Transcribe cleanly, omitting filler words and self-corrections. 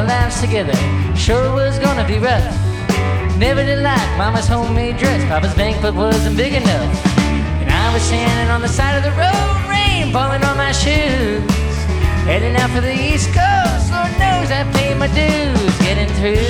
lives together sure was gonna be rough. Never did like Mama's homemade dress. Papa's bank book wasn't big enough. And I was standing on the side of the road, rain falling on my shoes, heading out for the East Coast. Lord knows I paid my dues getting through.